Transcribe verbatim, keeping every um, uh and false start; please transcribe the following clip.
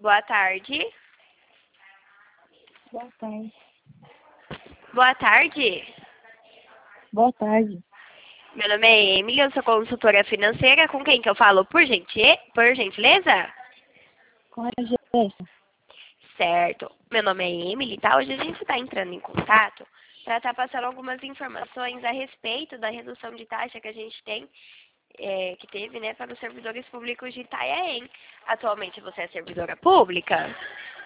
boa tarde. Boa tarde. Boa tarde. Boa tarde. Meu nome é Emily, eu sou consultora financeira. Com quem que eu falo? Por, gentil... Por gentileza? Com a Jéssica. Certo. Meu nome é Emily, tá? Hoje a gente está entrando em contato para estar passando algumas informações a respeito da redução de taxa que a gente tem, é, que teve, né, para os servidores públicos de Itanhaém. Atualmente você é servidora pública?